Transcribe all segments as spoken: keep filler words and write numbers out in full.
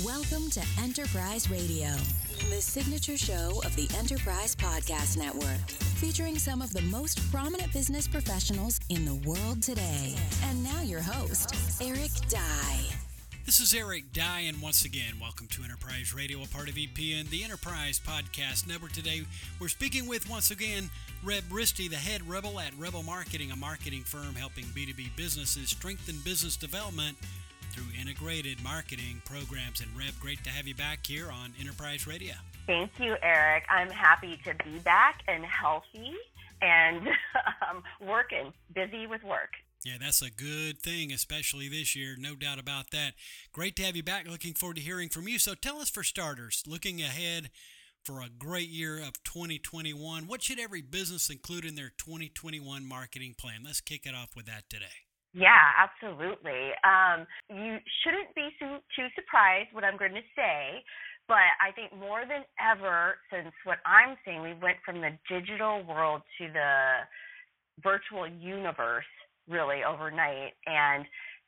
Welcome to Enterprise Radio, the signature show of the Enterprise Podcast Network, featuring some of the most prominent business professionals in the world today. And now your host, Eric Dye. This is Eric Dye, and once again, welcome to Enterprise Radio, a part of E P N, the Enterprise Podcast Network. Today, we're speaking with, once again, Reb Risty, the head rebel at Rebel Marketing, a marketing firm helping B two B businesses strengthen business development through integrated marketing programs. And Reb, great to have you back here on Enterprise Radio. Thank you, Eric. I'm happy to be back and healthy and um, working, busy with work. Yeah, that's a good thing, especially this year, no doubt about that. Great to have you back. Looking forward to hearing from you. So tell us, for starters, looking ahead for a great year of twenty twenty-one, what should every business include in their twenty twenty-one marketing plan? Let's kick it off with that today. Yeah, absolutely. Um, you shouldn't be too, too surprised what I'm going to say, but I think more than ever, since what I'm seeing, we went from the digital world to the virtual universe really overnight, and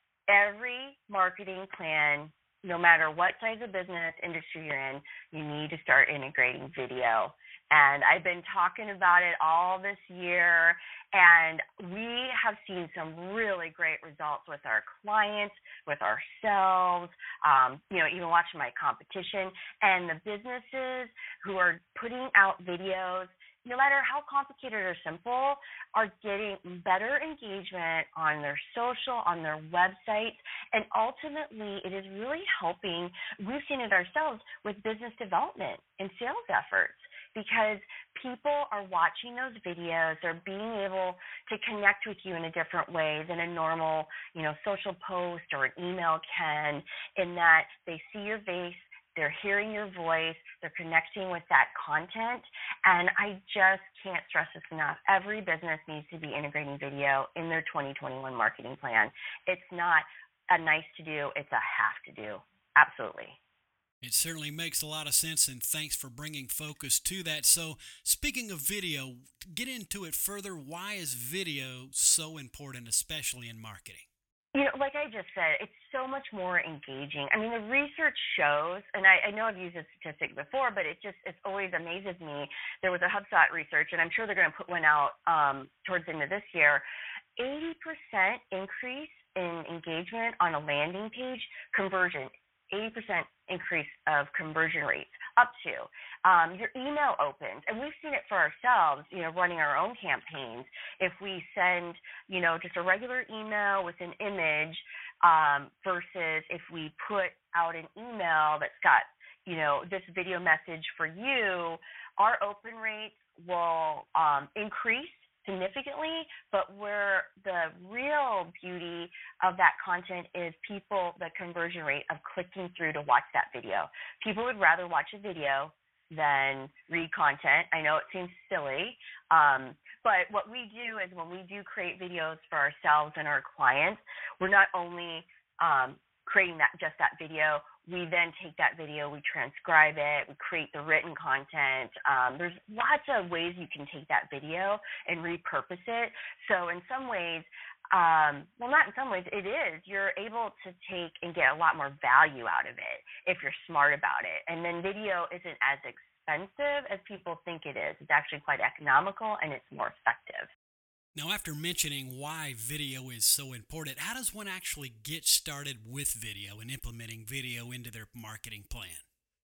every marketing plan, no matter what size of business industry you're in, you need to start integrating video. And I've been talking about it all this year, and we have seen some really great results with our clients, with ourselves, um, you know, even watching my competition, and the businesses who are putting out videos, no matter how complicated or simple, are getting better engagement on their social, on their websites, and ultimately it is really helping. We've seen it ourselves with business development and sales efforts, because people are watching those videos. They're being able to connect with you in a different way than a normal, you know, social post or an email can, in that they see your face, they're hearing your voice, they're connecting with that content, and I just can't stress this enough. Every business needs to be integrating video in their twenty twenty-one marketing plan. It's not a nice to do, it's a have to do. Absolutely. It certainly makes a lot of sense, and thanks for bringing focus to that. So, speaking of video, get into it further. Why is video so important, especially in marketing? You know, like I just said, it's so much more engaging. I mean, the research shows, and I, I know I've used this statistic before, but it just, it always amazes me. There was a HubSpot research, and I'm sure they're going to put one out um, towards the end of this year. eighty percent increase in engagement on a landing page, conversion. eighty percent increase of conversion rates up to. Um, your email opens, and we've seen it for ourselves, you know, running our own campaigns. If we send, you know, just a regular email with an image um, versus if we put out an email that's got, you know, this video message for you, our open rates will um, increase significantly, but where the real beauty of that content is people, the conversion rate of clicking through to watch that video. People would rather watch a video than read content. I know it seems silly, um, but what we do is when we do create videos for ourselves and our clients, we're not only um, creating that just that video, we then take that video, we transcribe it, we create the written content. Um, there's lots of ways you can take that video and repurpose it. So in some ways, um, well, not in some ways, it is. You're able to take and get a lot more value out of it if you're smart about it. And then video isn't as expensive as people think it is. It's actually quite economical, and it's more effective. Now, after mentioning why video is so important, how does one actually get started with video and implementing video into their marketing plan?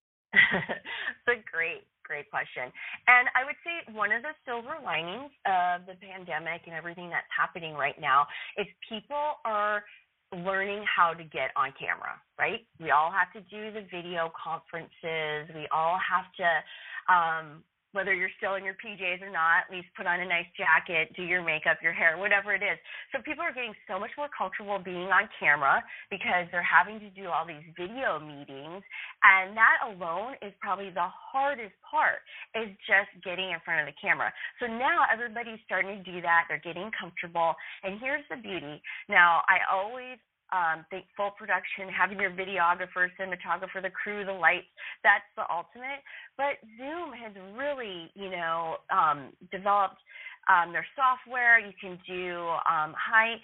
It's a great, great question. And I would say one of the silver linings of the pandemic and everything that's happening right now is people are learning how to get on camera, right? We all have to do the video conferences. We all have to, um, whether you're still in your P Js or not, at least put on a nice jacket, do your makeup, your hair, whatever it is. So people are getting so much more comfortable being on camera because they're having to do all these video meetings. And that alone is probably the hardest part, is just getting in front of the camera. So now everybody's starting to do that. They're getting comfortable. And here's the beauty. Now, I always Um, think full production, having your videographer, cinematographer, the crew, the lights, that's the ultimate. But Zoom has really, you know, um, developed um, their software. You can do um, high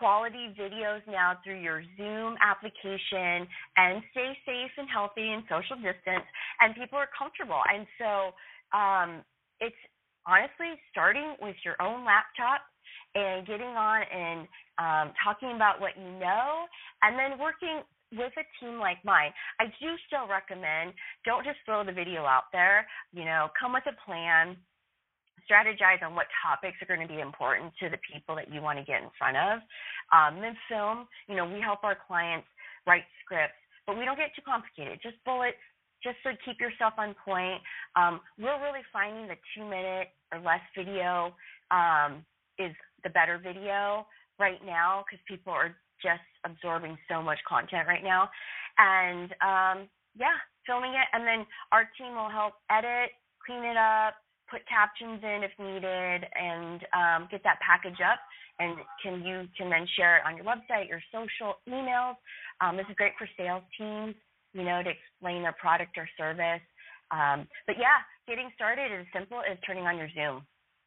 quality videos now through your Zoom application and stay safe and healthy and social distance, and people are comfortable. And so um, it's honestly starting with your own laptop and getting on and um, talking about what you know, and then working with a team like mine. I do still recommend, don't just throw the video out there. You know, come with a plan, strategize on what topics are going to be important to the people that you want to get in front of. Um, then film, you know, we help our clients write scripts, but we don't get too complicated, just bullets, just to keep yourself on point. Um, we're really finding the two-minute or less video um, is the better video right now because people are just absorbing so much content right now. And, um, yeah, filming it, and then our team will help edit, clean it up, put captions in if needed, and um, get that package up. And can you can then share it on your website, your social, emails. Um, this is great for sales teams, you know, to explain their product or service. Um, but, yeah, getting started is simple as turning on your Zoom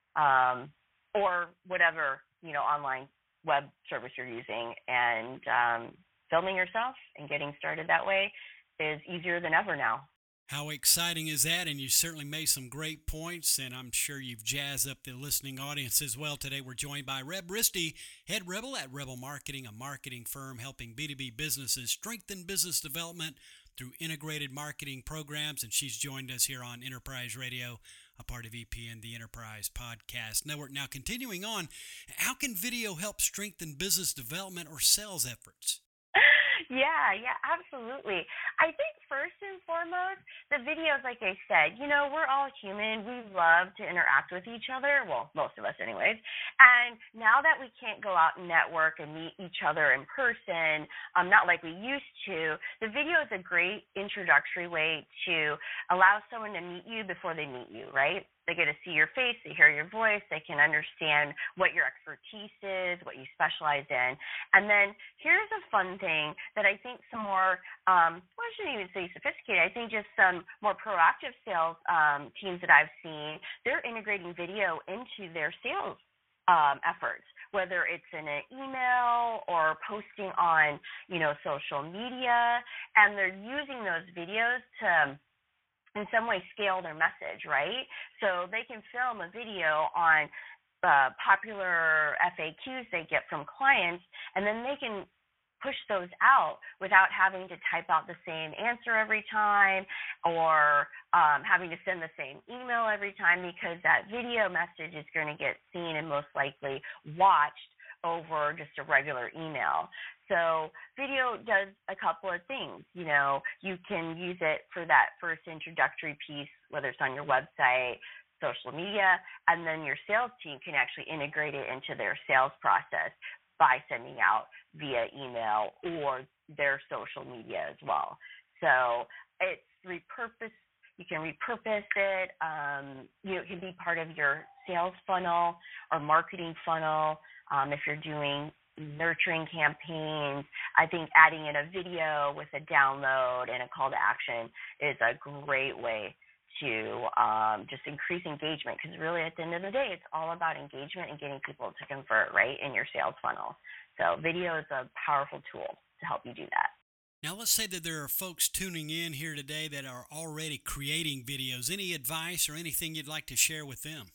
um, or whatever, you know, online web service you're using, and um, filming yourself and getting started that way is easier than ever now. How exciting is that? And you certainly made some great points, and I'm sure you've jazzed up the listening audience as well. Today we're joined by Reb Risty, Head Rebel at Rebel Marketing, a marketing firm helping B two B businesses strengthen business development through integrated marketing programs, and she's joined us here on Enterprise Radio, a part of E P N, the Enterprise Podcast Network. Now, continuing on, how can video help strengthen business development or sales efforts? Yeah, yeah, absolutely. I think first and foremost, the videos, like I said, you know, we're all human. We love to interact with each other. Well, most of us anyways. And now that we can't go out and network and meet each other in person, um, not like we used to, the video is a great introductory way to allow someone to meet you before they meet you, right? They get to see your face, they hear your voice, they can understand what your expertise is, what you specialize in. And then here's a fun thing that I think some more, um, well, I shouldn't even say sophisticated, I think just some more proactive sales um, teams that I've seen, they're integrating video into their sales um, efforts, whether it's in an email or posting on, you know, social media, and they're using those videos to in some way scale their message, right? So they can film a video on uh, popular F A Qs they get from clients, and then they can push those out without having to type out the same answer every time or um, having to send the same email every time, because that video message is going to get seen and most likely watched over just a regular email. So video does a couple of things. You know, you can use it for that first introductory piece, whether it's on your website, social media, and then your sales team can actually integrate it into their sales process by sending out via email or their social media as well. So it's repurposed. You can repurpose it. Um, you know, it can be part of your sales funnel or marketing funnel. Um, if you're doing nurturing campaigns, I think adding in a video with a download and a call to action is a great way to um, just increase engagement, because really at the end of the day, it's all about engagement and getting people to convert, right, in your sales funnel. So video is a powerful tool to help you do that. Now, let's say that there are folks tuning in here today that are already creating videos. Any advice or anything you'd like to share with them?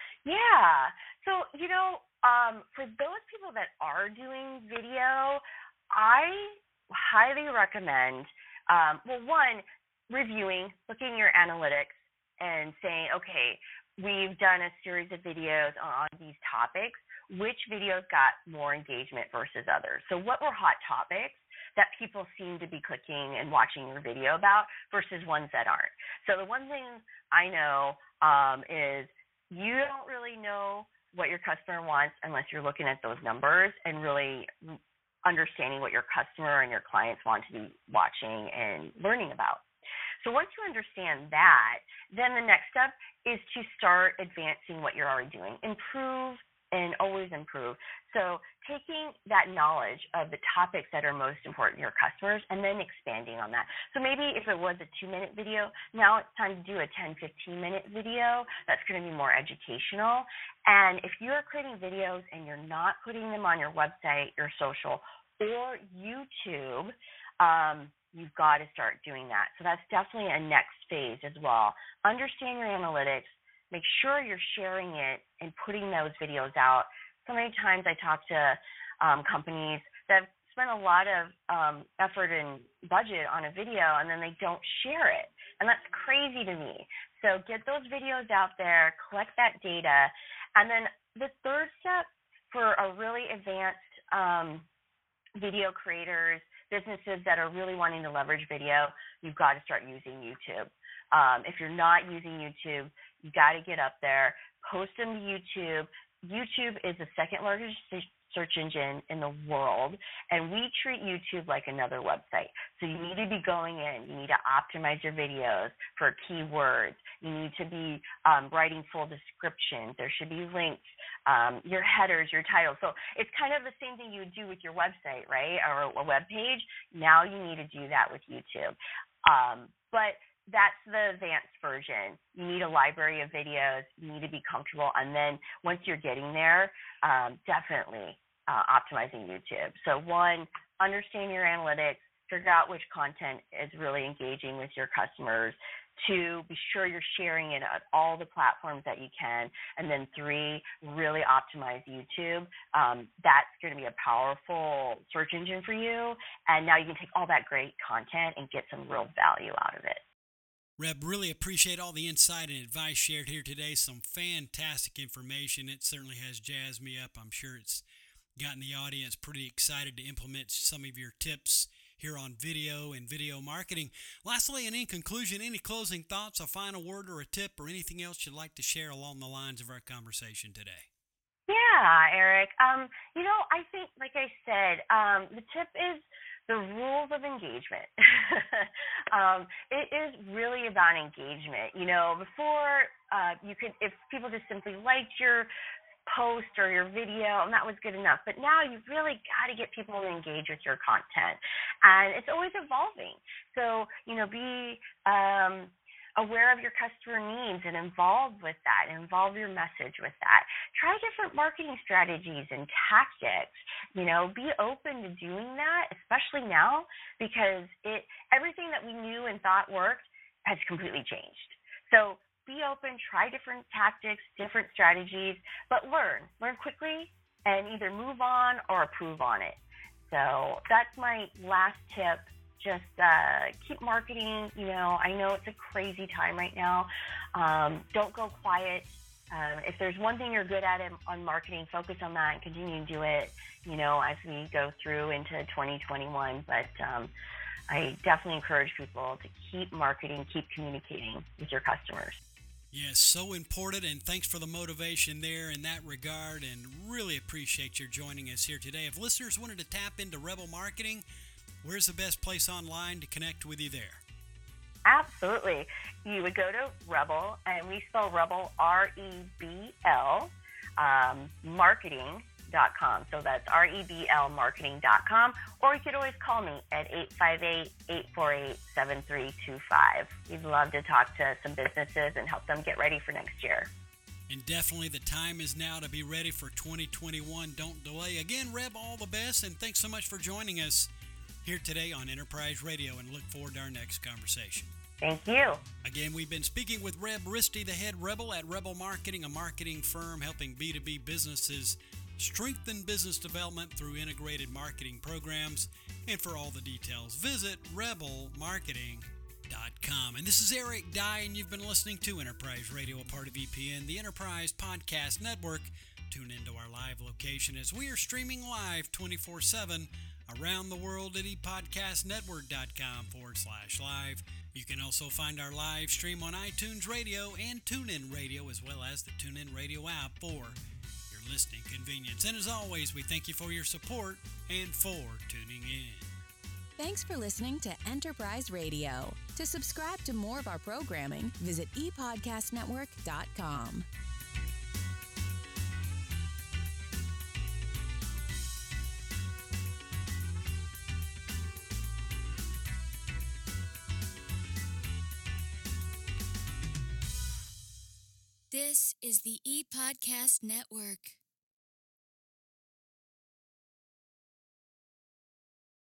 Yeah. So, you know, um, for those people that are doing video, I highly recommend, um, well, one, reviewing, looking at your analytics and saying, okay, we've done a series of videos on, on these topics. Which videos got more engagement versus others? So what were hot topics that people seem to be clicking and watching your video about versus ones that aren't? So the one thing I know um, is you don't really know what your customer wants unless you're looking at those numbers and really understanding what your customer and your clients want to be watching and learning about. So once you understand that, then the next step is to start advancing what you're already doing. Improve and always improve. So taking that knowledge of the topics that are most important to your customers and then expanding on that. So maybe if it was a two-minute video, now it's time to do a ten, fifteen-minute video that's going to be more educational. And if you're creating videos and you're not putting them on your website, your social, or YouTube, um, you've got to start doing that. So that's definitely a next phase as well. Understand your analytics. Make sure you're sharing it and putting those videos out. So many times I talk to um, companies that spend a lot of um, effort and budget on a video and then they don't share it. And that's crazy to me. So get those videos out there, collect that data. And then the third step for a really advanced um, video creators, businesses that are really wanting to leverage video, you've got to start using YouTube. Um, if you're not using YouTube, you got to get up there, post them to YouTube. YouTube is the second largest search engine in the world, and we treat YouTube like another website. So you need to be going in. You need to optimize your videos for keywords. You need to be um, writing full descriptions. There should be links, um, your headers, your titles. So it's kind of the same thing you would do with your website, right, or a web page. Now you need to do that with YouTube. Um, but that's the advanced version. You need a library of videos. You need to be comfortable. And then once you're getting there, um, definitely uh, optimizing YouTube. So one, understand your analytics, figure out which content is really engaging with your customers. Two, be sure you're sharing it on all the platforms that you can. And then three, really optimize YouTube. Um, that's going to be a powerful search engine for you. And now you can take all that great content and get some real value out of it. Reb, really appreciate all the insight and advice shared here today. Some fantastic information. It certainly has jazzed me up. I'm sure it's gotten the audience pretty excited to implement some of your tips here on video and video marketing. Lastly, and in conclusion, any closing thoughts, a final word or a tip, or anything else you'd like to share along the lines of our conversation today? Yeah, Eric. Um, you know, I think, like I said, um, the tip is the rules of engagement. um, it is really about engagement. You know, before uh, you could, if people just simply liked your post or your video, and that was good enough. But now you've really got to get people to engage with your content, and it's always evolving. So, you know, be um, aware of your customer needs and involve with that, involve your message with that. Try different marketing strategies and tactics. You know, be open to doing that, especially now, because it everything that we knew and thought worked has completely changed. So be open, try different tactics, different strategies, but learn. Learn quickly and either move on or improve on it. So that's my last tip. Just uh, keep marketing. You know, I know it's a crazy time right now. Um, don't go quiet. Um, if there's one thing you're good at in, on marketing, focus on that and continue to do it, you know, as we go through into twenty twenty-one. But um, I definitely encourage people to keep marketing, keep communicating with your customers. Yes, so important, and thanks for the motivation there in that regard, and really appreciate your joining us here today. If listeners wanted to tap into Rebel Marketing, where's the best place online to connect with you there? Absolutely. You would go to Rebel, and we spell Rebel R E B L, um, marketing dot com. So that's R E B L marketing dot com. Or you could always call me at eight five eight, eight four eight, seven three two five. We'd love to talk to some businesses and help them get ready for next year. And definitely the time is now to be ready for twenty twenty-one. Don't delay. Again, Reb, all the best, and thanks so much for joining us here today on Enterprise Radio, and look forward to our next conversation. Thank you. Again, we've been speaking with Reb Risty, the head Rebel at Rebel Marketing, a marketing firm helping B two B businesses strengthen business development through integrated marketing programs. And for all the details, visit rebel marketing dot com. And this is Eric Dye, and you've been listening to Enterprise Radio, a part of E P N, the Enterprise Podcast Network. Tune into our live location as we are streaming live twenty-four seven around the world at e podcast network dot com forward slash live. You can also find our live stream on iTunes Radio and TuneIn Radio, as well as the TuneIn Radio app for your listening convenience. And as always, we thank you for your support and for tuning in. Thanks for listening to Enterprise Radio. To subscribe to more of our programming, visit e podcast network dot com. This is the ePodcast Network.